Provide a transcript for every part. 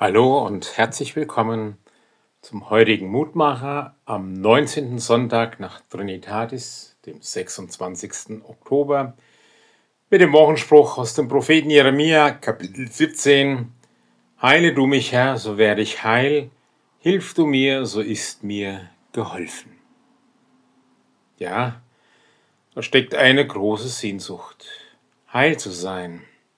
Hallo und herzlich willkommen zum heutigen Mutmacher am 19. Sonntag nach Trinitatis, dem 26. Oktober, mit dem Wochenspruch aus dem Propheten Jeremia, Kapitel 17. Heile du mich, Herr, so werde ich heil, hilf du mir, so ist mir geholfen. Ja, da steckt eine große Sehnsucht, heil zu sein,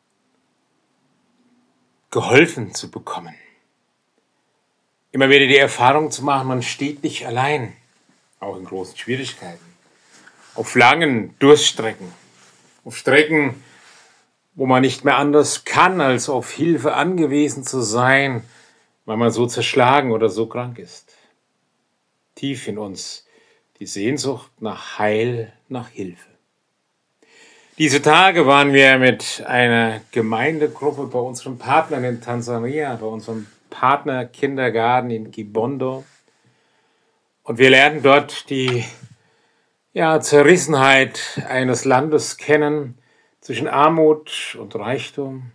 geholfen zu bekommen. Immer wieder die Erfahrung zu machen, man steht nicht allein, auch in großen Schwierigkeiten, auf langen Durststrecken, auf Strecken, wo man nicht mehr anders kann, als auf Hilfe angewiesen zu sein, weil man so zerschlagen oder so krank ist. Tief in uns die Sehnsucht nach Heil, nach Hilfe. Diese Tage waren wir mit einer Gemeindegruppe bei unseren Partnern in Tansania, bei unserem Partnerkindergarten in Kibondo. Und wir lernen dort die Zerrissenheit eines Landes kennen zwischen Armut und Reichtum.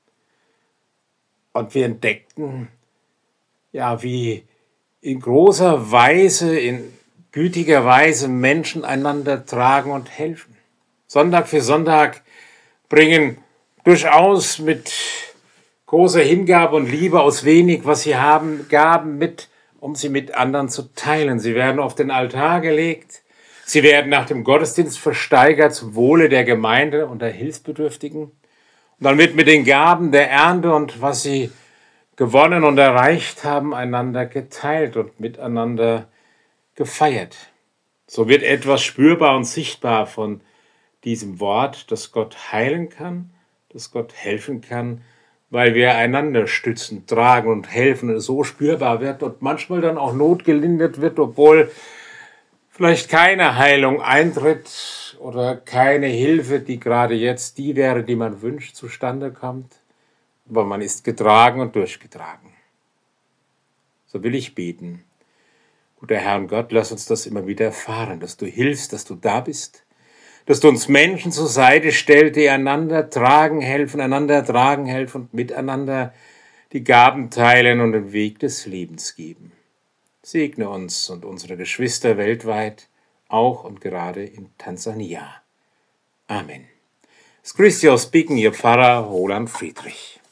Und wir entdeckten, wie in großer Weise, in gütiger Weise Menschen einander tragen und helfen. Sonntag für Sonntag bringen durchaus mit großer Hingabe und Liebe aus wenig, was sie haben, Gaben mit, um sie mit anderen zu teilen. Sie werden auf den Altar gelegt. Sie werden nach dem Gottesdienst versteigert zum Wohle der Gemeinde und der Hilfsbedürftigen. Und dann wird mit den Gaben der Ernte und was sie gewonnen und erreicht haben, einander geteilt und miteinander gefeiert. So wird etwas spürbar und sichtbar von diesem Wort, dass Gott heilen kann, dass Gott helfen kann, weil wir einander stützen, tragen und helfen und es so spürbar wird und manchmal dann auch Not gelindert wird, obwohl vielleicht keine Heilung eintritt oder keine Hilfe, die gerade jetzt die wäre, die man wünscht, zustande kommt. Aber man ist getragen und durchgetragen. So will ich beten. Guter Herr und Gott, lass uns das immer wieder erfahren, dass du hilfst, dass du da bist, dass du uns Menschen zur Seite stellst, die einander tragen helfen und miteinander die Gaben teilen und den Weg des Lebens geben. Segne uns und unsere Geschwister weltweit, auch und gerade in Tansania. Amen. Es grüßt Sie aus Bicken, Ihr Pfarrer Roland Friedrich.